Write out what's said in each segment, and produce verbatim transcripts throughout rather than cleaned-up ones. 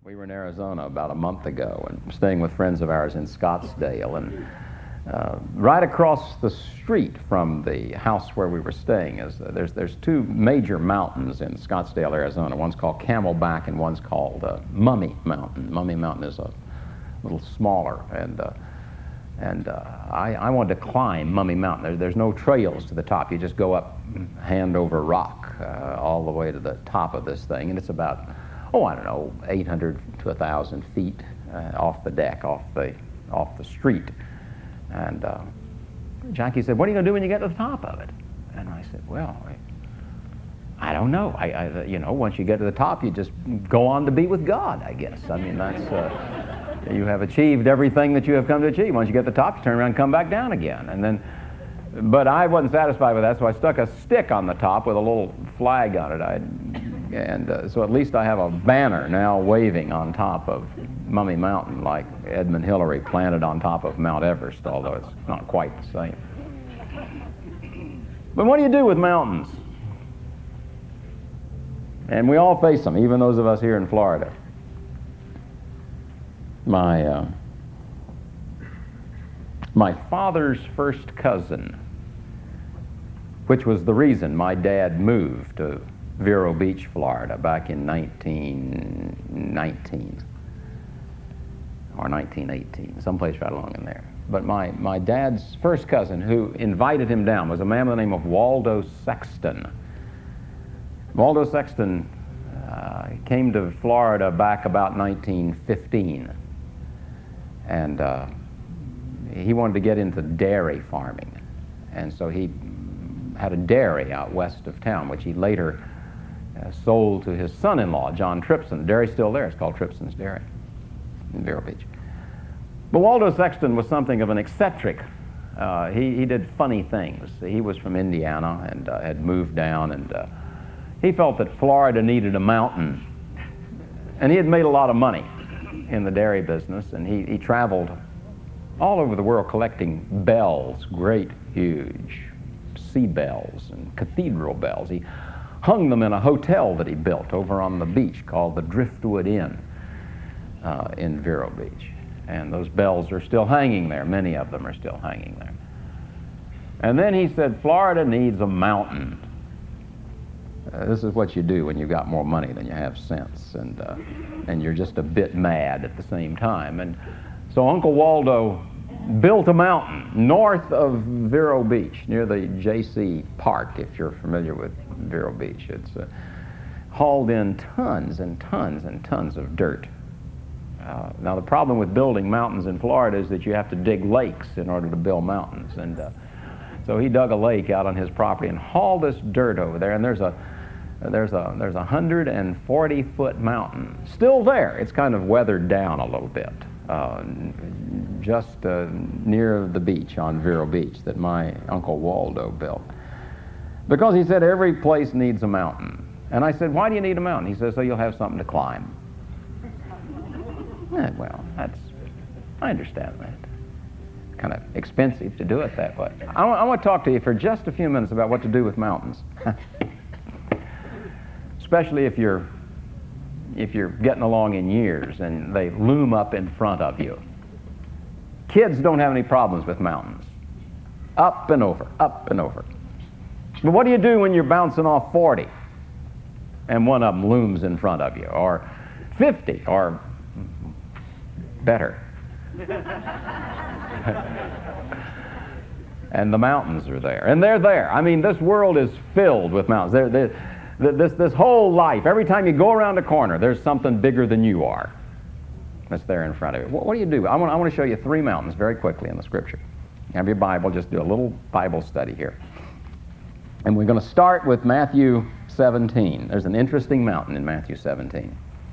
We were in Arizona about a month ago and staying with friends of ours in Scottsdale, and uh, right across the street from the house where we were staying is uh, there's there's two major mountains in Scottsdale, Arizona. One's called Camelback and one's called uh, Mummy Mountain. Mummy Mountain is a little smaller, and uh, and uh, I, I wanted to climb Mummy Mountain. There, there's no trails to the top. You just go up hand over rock uh, all the way to the top of this thing, and it's about oh, I don't know, eight hundred to one thousand feet uh, off the deck, off the off the street. And uh, Jackie said, "What are you going to do when you get to the top of it?" And I said, "Well, I, I don't know. I, I, you know, once you get to the top, you just go on to be with God, I guess. I mean, that's uh, you have achieved everything that you have come to achieve. Once you get to the top, you turn around and come back down again. And then, but I wasn't satisfied with that, so I stuck a stick on the top with a little flag on it. I And uh, so at least I have a banner now waving on top of Mummy Mountain, like Edmund Hillary planted on top of Mount Everest, although it's not quite the same. But what do you do with mountains? And we all face them, even those of us here in Florida. My, uh, my father's first cousin, which was the reason my dad moved to Vero Beach, Florida, back in nineteen nineteen or nineteen eighteen, someplace right along in there. But my, my dad's first cousin, who invited him down, was a man by the name of Waldo Sexton. Waldo Sexton uh, came to Florida back about nineteen fifteen, and uh, he wanted to get into dairy farming, and so he had a dairy out west of town, which he later Uh, sold to his son-in-law, John Tripson. The dairy's still there. It's called Tripson's Dairy in Vero Beach. But Waldo Sexton was something of an eccentric. Uh, he, he did funny things. He was from Indiana and uh, had moved down, and uh, he felt that Florida needed a mountain. And he had made a lot of money in the dairy business, and he, he traveled all over the world collecting bells, great, huge sea bells and cathedral bells. He hung them in a hotel that he built over on the beach called the Driftwood Inn uh, in Vero Beach. And those bells are still hanging there. Many of them are still hanging there. And then he said, Florida needs a mountain. Uh, this is what you do when you've got more money than you have sense, and, uh, and you're just a bit mad at the same time. And so Uncle Waldo built a mountain north of Vero Beach, near the J C Park, if you're familiar with Vero Beach. It's uh, hauled in tons and tons and tons of dirt. Uh, now, the problem with building mountains in Florida is that you have to dig lakes in order to build mountains. And uh, so he dug a lake out on his property and hauled this dirt over there, and there's a there's a there's a one hundred forty foot mountain still there. It's kind of weathered down a little bit. Uh, just uh, near the beach on Vero Beach that my Uncle Waldo built. Because he said every place needs a mountain. And I said, why do you need a mountain? He says, so you'll have something to climb. Eh, well, that's, I understand that. Kind of expensive to do it that way. I, I want to talk to you for just a few minutes about what to do with mountains. Especially if you're if you're getting along in years and they loom up in front of you. Kids don't have any problems with mountains. Up and over, up and over. But what do you do when you're bouncing off forty and one of them looms in front of you, or fifty, or better? And the mountains are there, and they're there. I mean, this world is filled with mountains. They're, they're, This, this whole life, every time you go around a corner, there's something bigger than you are that's there in front of you. What, what do you do? I want, I want to show you three mountains very quickly in the Scripture. Have your Bible, just do a little Bible study here. And we're going to start with Matthew seventeen. There's an interesting mountain in Matthew seventeen.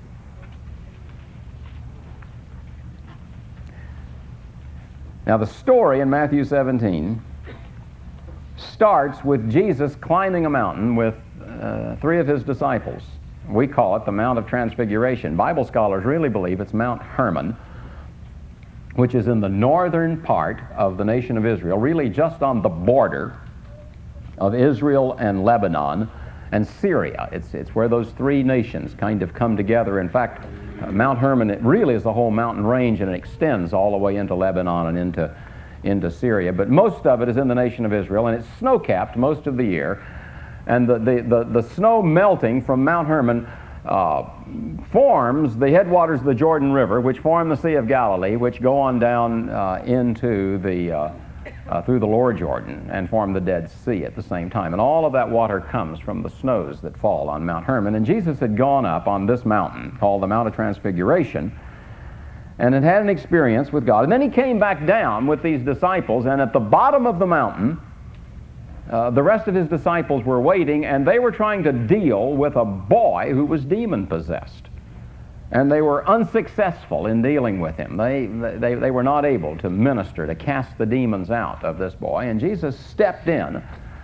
Now, the story in Matthew seventeen starts with Jesus climbing a mountain with uh, three of his disciples. We call it the Mount of Transfiguration. Bible scholars really believe it's Mount Hermon, which is in the northern part of the nation of Israel, really just on the border of Israel and Lebanon and Syria. It's, it's where those three nations kind of come together. In fact, Uh, Mount Hermon, it really is the whole mountain range, and it extends all the way into Lebanon and into, into Syria. But most of it is in the nation of Israel, and it's snow-capped most of the year. And the, the, the, the snow melting from Mount Hermon uh, forms the headwaters of the Jordan River, which form the Sea of Galilee, which go on down uh, into the, uh, uh, through the lower Jordan and form the Dead Sea at the same time. And all of that water comes from the snows that fall on Mount Hermon. And Jesus had gone up on this mountain called the Mount of Transfiguration and had had an experience with God. And then he came back down with these disciples, and at the bottom of the mountain, Uh, the rest of his disciples were waiting, and they were trying to deal with a boy who was demon-possessed. And they were unsuccessful in dealing with him. They, they, they were not able to minister, to cast the demons out of this boy. And Jesus stepped in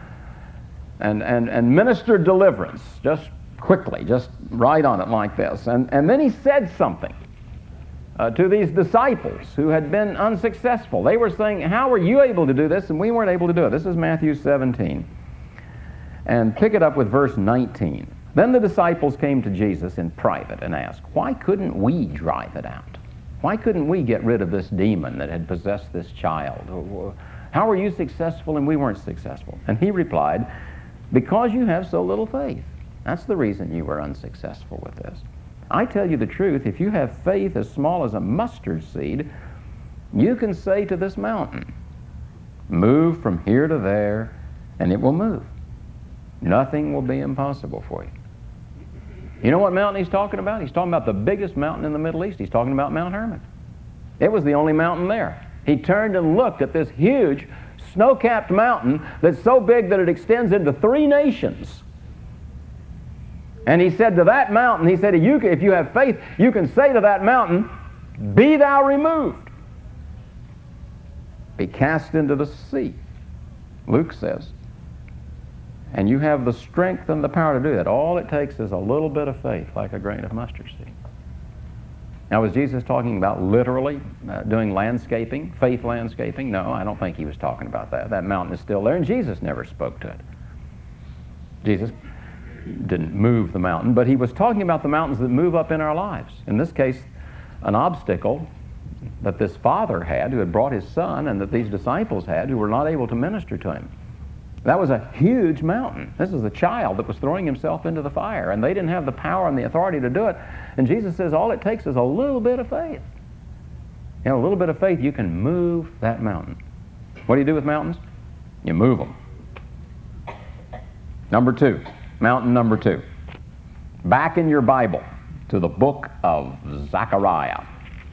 and, and, and ministered deliverance just quickly, just right on it like this. And, and then he said something Uh, to these disciples who had been unsuccessful. They were saying, how were you able to do this and we weren't able to do it? This is Matthew seventeen. And pick it up with verse nineteen. Then the disciples came to Jesus in private and asked, why couldn't we drive it out? Why couldn't we get rid of this demon that had possessed this child? How were you successful and we weren't successful? And he replied, because you have so little faith. That's the reason you were unsuccessful with this. I tell you the truth, if you have faith as small as a mustard seed, you can say to this mountain, move from here to there, and it will move. Nothing will be impossible for you. You know what mountain he's talking about? He's talking about the biggest mountain in the Middle East. He's talking about Mount Hermon. It was the only mountain there. He turned and looked at this huge snow-capped mountain that's so big that it extends into three nations. And he said to that mountain, he said, you, if you have faith, you can say to that mountain, be thou removed. Be cast into the sea, Luke says. And you have the strength and the power to do that. All it takes is a little bit of faith, like a grain of mustard seed. Now, was Jesus talking about literally uh, doing landscaping, faith landscaping? No, I don't think he was talking about that. That mountain is still there, and Jesus never spoke to it. Jesus didn't move the mountain, but he was talking about the mountains that move up in our lives. In this case, an obstacle that this father had who had brought his son, and that these disciples had who were not able to minister to him. That was a huge mountain. This is a child that was throwing himself into the fire, and they didn't have the power and the authority to do it. And Jesus says all it takes is a little bit of faith. You know, a little bit of faith, you can move that mountain. What do you do with mountains? You move them. Number two. Mountain number two. Back in your Bible to the book of Zechariah.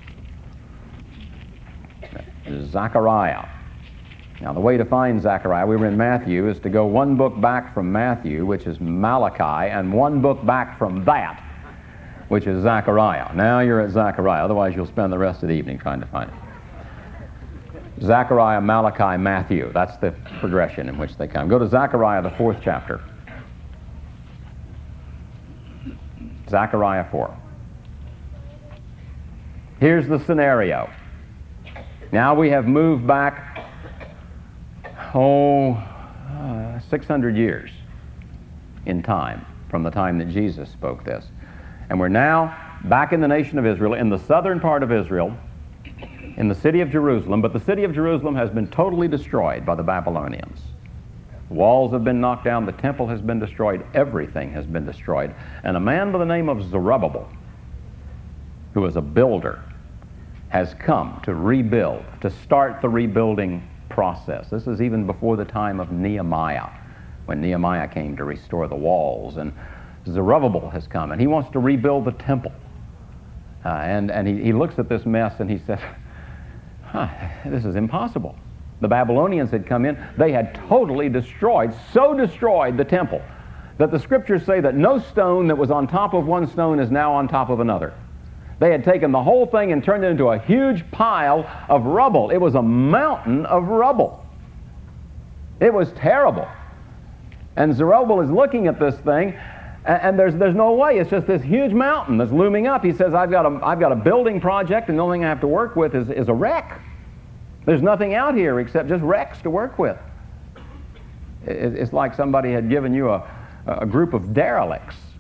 Zechariah. Now, the way to find Zechariah, we were in Matthew, is to go one book back from Matthew, which is Malachi, and one book back from that, which is Zechariah. Now you're at Zechariah, otherwise you'll spend the rest of the evening trying to find it. Zechariah, Malachi, Matthew. That's the progression in which they come. Go to Zechariah, the fourth chapter. Zechariah four. Here's the scenario. Now we have moved back, oh, uh, six hundred years in time from the time that Jesus spoke this. And we're now back in the nation of Israel, in the southern part of Israel, in the city of Jerusalem, but the city of Jerusalem has been totally destroyed by the Babylonians. Walls have been knocked down, the temple has been destroyed, everything has been destroyed. And a man by the name of Zerubbabel, who is a builder, has come to rebuild, to start the rebuilding process. This is even before the time of Nehemiah, when Nehemiah came to restore the walls. And Zerubbabel has come, and he wants to rebuild the temple. Uh, and and he, he looks at this mess, and he says, huh, this is impossible. The Babylonians had come in. They had totally destroyed, so destroyed the temple, that the scriptures say that no stone that was on top of one stone is now on top of another. They had taken the whole thing and turned it into a huge pile of rubble. It was a mountain of rubble. It was terrible. And Zerubbabel is looking at this thing, and, and there's, there's no way. It's just this huge mountain that's looming up. He says, I've got a, I've got a building project, and the only thing I have to work with is, is a wreck. There's nothing out here except just wrecks to work with. It, it's like somebody had given you a, a group of derelicts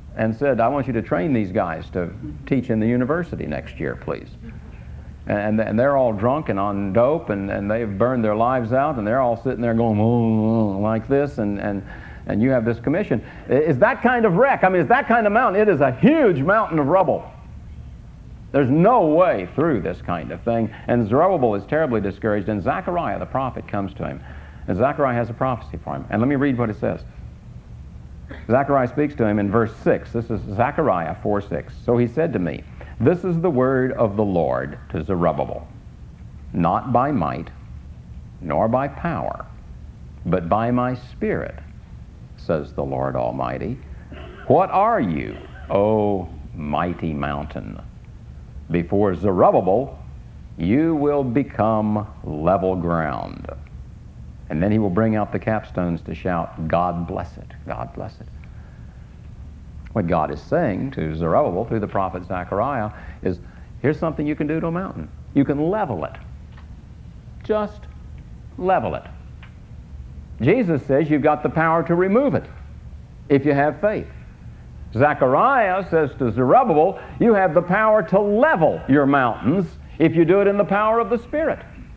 and said, I want you to train these guys to teach in the university next year, please. And, and they're all drunk and on dope, and, and they've burned their lives out, and they're all sitting there going, oh, like this, and, and, and you have this commission. Is that kind of wreck? I mean, is that kind of mountain? It is a huge mountain of rubble. There's no way through this kind of thing. And Zerubbabel is terribly discouraged, and Zechariah the prophet comes to him. And Zechariah has a prophecy for him. And let me read what it says. Zechariah speaks to him in verse six. This is Zechariah four six. So he said to me, this is the word of the Lord to Zerubbabel, not by might, nor by power, but by my Spirit, says the Lord Almighty. What are you, O mighty mountain? Before Zerubbabel, you will become level ground. And then he will bring out the capstones to shout, God bless it, God bless it. What God is saying to Zerubbabel through the prophet Zechariah is, here's something you can do to a mountain. You can level it. Just level it. Jesus says you've got the power to remove it if you have faith. Zechariah says to Zerubbabel, you have the power to level your mountains if you do it in the power of the Spirit.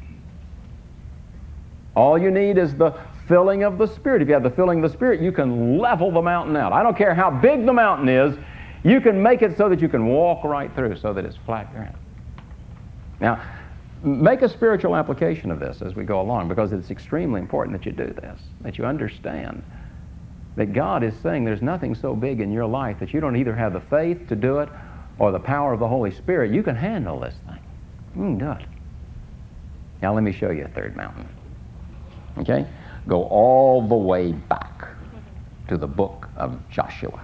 All you need is the filling of the Spirit. If you have the filling of the Spirit, you can level the mountain out. I don't care how big the mountain is, you can make it so that you can walk right through so that it's flat ground. Now, make a spiritual application of this as we go along, because it's extremely important that you do this, that you understand that God is saying there's nothing so big in your life that you don't either have the faith to do it or the power of the Holy Spirit. You can handle this thing. You can do it. Now let me show you a third mountain. Okay? Go all the way back to the book of Joshua.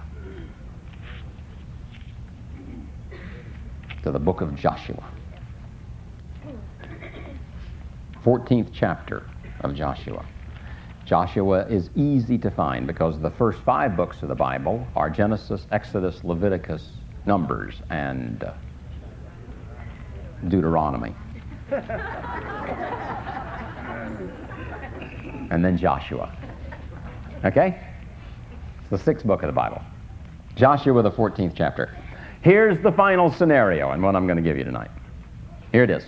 To the book of Joshua. fourteenth chapter of Joshua. Joshua is easy to find because the first five books of the Bible are Genesis, Exodus, Leviticus, Numbers, and uh, Deuteronomy. And then Joshua. Okay? It's the sixth book of the Bible. Joshua, the fourteenth chapter. Here's the final scenario, and what I'm going to give you tonight. Here it is.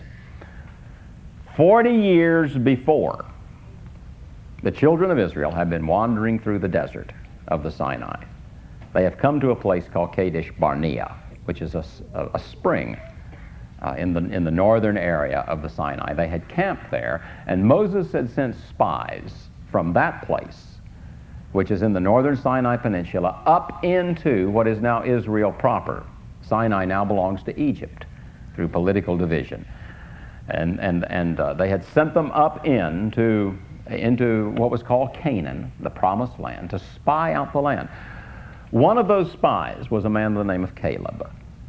Forty years before, the children of Israel have been wandering through the desert of the Sinai. They have come to a place called Kadesh Barnea, which is a, a, a spring uh, in, the, in the northern area of the Sinai. They had camped there, and Moses had sent spies from that place, which is in the northern Sinai Peninsula, up into what is now Israel proper. Sinai now belongs to Egypt through political division. And, and, and uh, they had sent them up into into what was called Canaan, the promised land, to spy out the land. One of those spies was a man by the name of Caleb.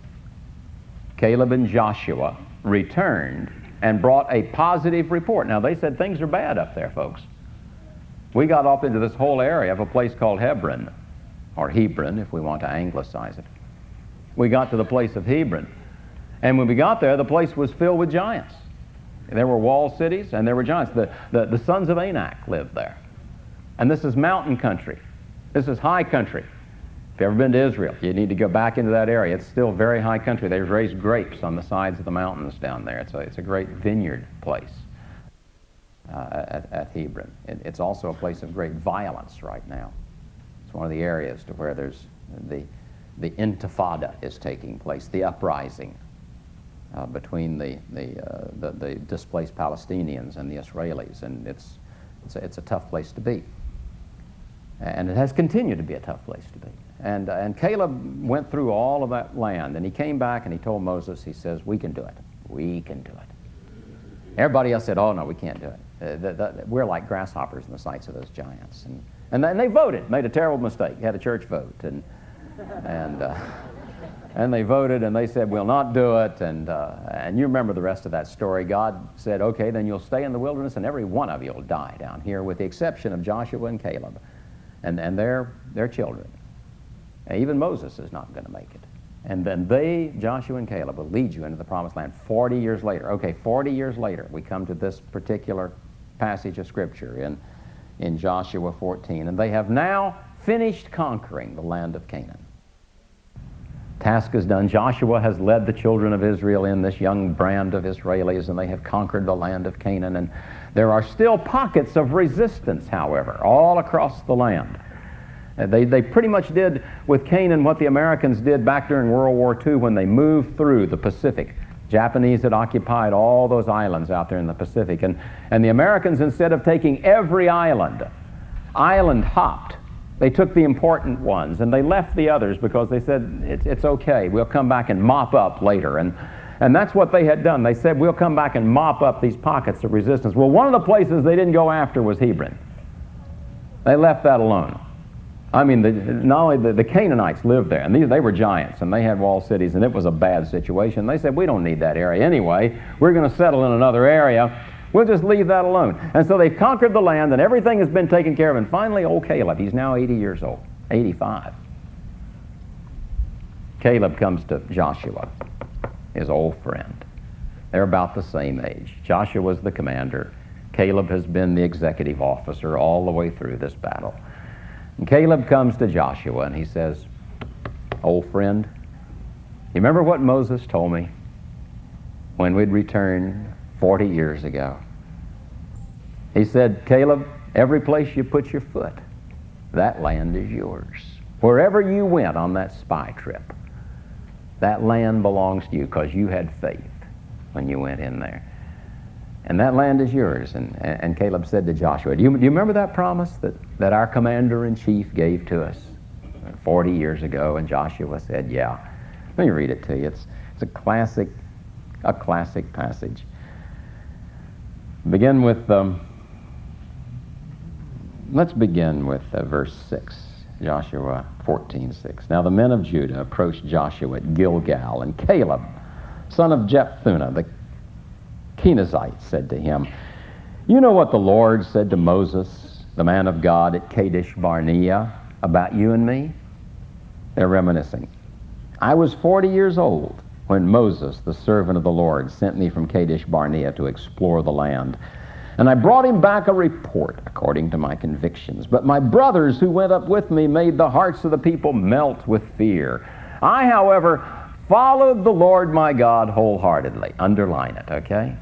Caleb and Joshua returned and brought a positive report. Now, they said things are bad up there, folks. We got off into this whole area of a place called Hebron, or Hebron, if we want to anglicize it. We got to the place of Hebron, and when we got there, the place was filled with giants. There were walled cities, and there were giants. The, the, the sons of Anak lived there. And this is mountain country. This is high country. If you've ever been to Israel, you need to go back into that area. It's still very high country. They've raised grapes on the sides of the mountains down there. It's a, it's a great vineyard place uh, at, at Hebron. It, it's also a place of great violence right now. It's one of the areas to where there's the, the intifada is taking place, the uprising. Uh, between the, the, uh, the, the displaced Palestinians and the Israelis, and it's, it's, a, it's a tough place to be. And it has continued to be a tough place to be. And, uh, and Caleb went through all of that land, and he came back and he told Moses, he says, we can do it. We can do it. Everybody else said, oh no, we can't do it. Uh, the, the, we're like grasshoppers in the sights of those giants. And, and, then they voted, made a terrible mistake, had a church vote. And, and uh, And they voted, and they said, we'll not do it. And, uh, and you remember the rest of that story. God said, okay, then you'll stay in the wilderness, and every one of you will die down here, with the exception of Joshua and Caleb and, and their, their children. And even Moses is not going to make it. And then they, Joshua and Caleb, will lead you into the promised land forty years later. Okay, forty years later, we come to this particular passage of Scripture in, in Joshua fourteen. And they have now finished conquering the land of Canaan. Task is done. Joshua has led the children of Israel in, this young brand of Israelis, and they have conquered the land of Canaan. And there are still pockets of resistance, however, all across the land. Uh, They, they pretty much did with Canaan what the Americans did back during World War Two when they moved through the Pacific. Japanese had occupied all those islands out there in the Pacific. And, and the Americans, instead of taking every island, island hopped. They took the important ones and they left the others because they said, it's, it's okay, we'll come back and mop up later. And, and that's what they had done. They said, we'll come back and mop up these pockets of resistance. Well, one of the places they didn't go after was Hebron. They left that alone. I mean, the, not only the, the Canaanites lived there, and these, they were giants, and they had walled cities, and it was a bad situation. They said, we don't need that area anyway. We're going to settle in another area. We'll just leave that alone. And so they've conquered the land, and everything has been taken care of. And finally, old Caleb, he's now eighty years old, eighty-five. Caleb comes to Joshua, his old friend. They're about the same age. Joshua was the commander. Caleb has been the executive officer all the way through this battle. And Caleb comes to Joshua and he says, old friend, you remember what Moses told me when we'd returned forty years ago? He said, Caleb, every place you put your foot, that land is yours. Wherever you went on that spy trip, that land belongs to you because you had faith when you went in there. And that land is yours. And, and Caleb said to Joshua, do you, do you remember that promise that, that our commander-in-chief gave to us forty years ago? And Joshua said, yeah. Let me read it to you. It's, it's a classic, a classic passage. Begin with, um, let's begin with uh, verse six, Joshua fourteen six. Now the men of Judah approached Joshua at Gilgal, and Caleb, son of Jephunneh, the Kenizzite, said to him, you know what the Lord said to Moses, the man of God, at Kadesh Barnea, about you and me? They're reminiscing. I was forty years old when Moses, the servant of the Lord, sent me from Kadesh Barnea to explore the land. And I brought him back a report according to my convictions. But my brothers who went up with me made the hearts of the people melt with fear. I, however, followed the Lord my God wholeheartedly. Underline it, okay?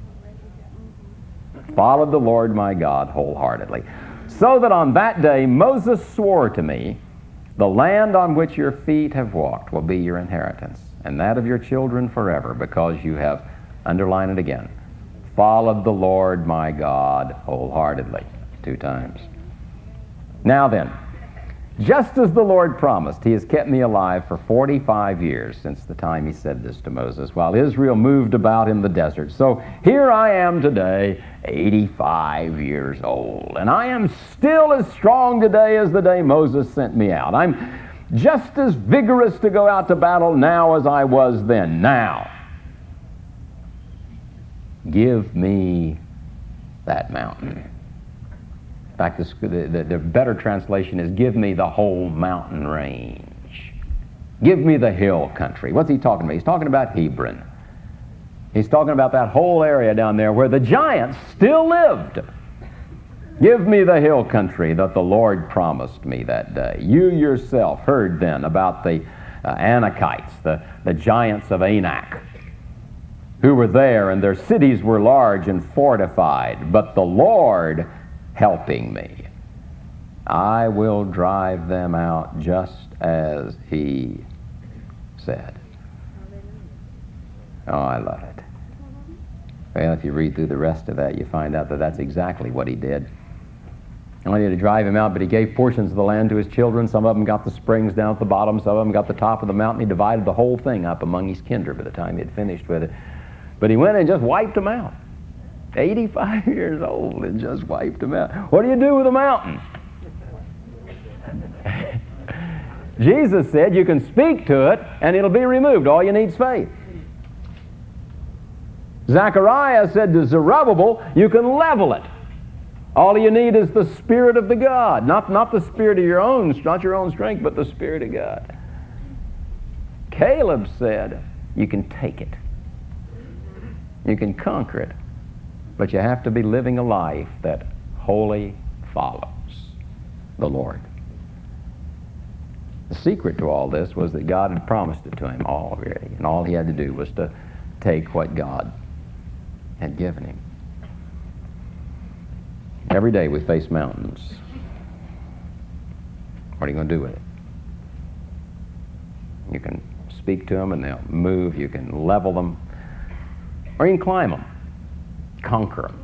Followed the Lord my God wholeheartedly. So that on that day Moses swore to me, the land on which your feet have walked will be your inheritance, and that of your children forever, because you have, underline it again, followed the Lord my God wholeheartedly. Two times. Now then, just as the Lord promised, he has kept me alive for forty-five years since the time he said this to Moses, while Israel moved about in the desert. So here I am today, eighty-five years old, and I am still as strong today as the day Moses sent me out. I'm just as vigorous to go out to battle now as I was then. Now, give me that mountain. In fact, the, the, the better translation is, give me the whole mountain range. Give me the hill country. What's he talking about? He's talking about Hebron. He's talking about that whole area down there where the giants still lived. Give me the hill country that the Lord promised me that day. You yourself heard then about the uh, Anakites, the, the giants of Anak, who were there, and their cities were large and fortified, but the Lord helping me, I will drive them out just as he said. Oh, I love it. Well, if you read through the rest of that, you find out that that's exactly what he did. Not only did he drive him out, but he gave portions of the land to his children. Some of them got the springs down at the bottom. Some of them got the top of the mountain. He divided the whole thing up among his kindred by the time he had finished with it. But he went and just wiped them out. eighty-five years old and just wiped them out. What do you do with a mountain? Jesus said you can speak to it and it'll be removed. All you need is faith. Zechariah said to Zerubbabel, you can level it. All you need is the Spirit of the God. Not, not the Spirit of your own, not your own strength, but the Spirit of God. Caleb said, you can take it. You can conquer it. But you have to be living a life that wholly follows the Lord. The secret to all this was that God had promised it to him already, and all he had to do was to take what God had given him. Every day we face mountains. What are you going to do with it? You can speak to them and they'll move. You can level them, or you can climb them, conquer them.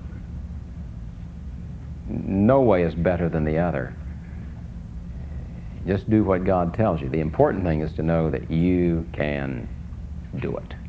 No way is better than the other. Just do what God tells you. The important thing is to know that you can do it.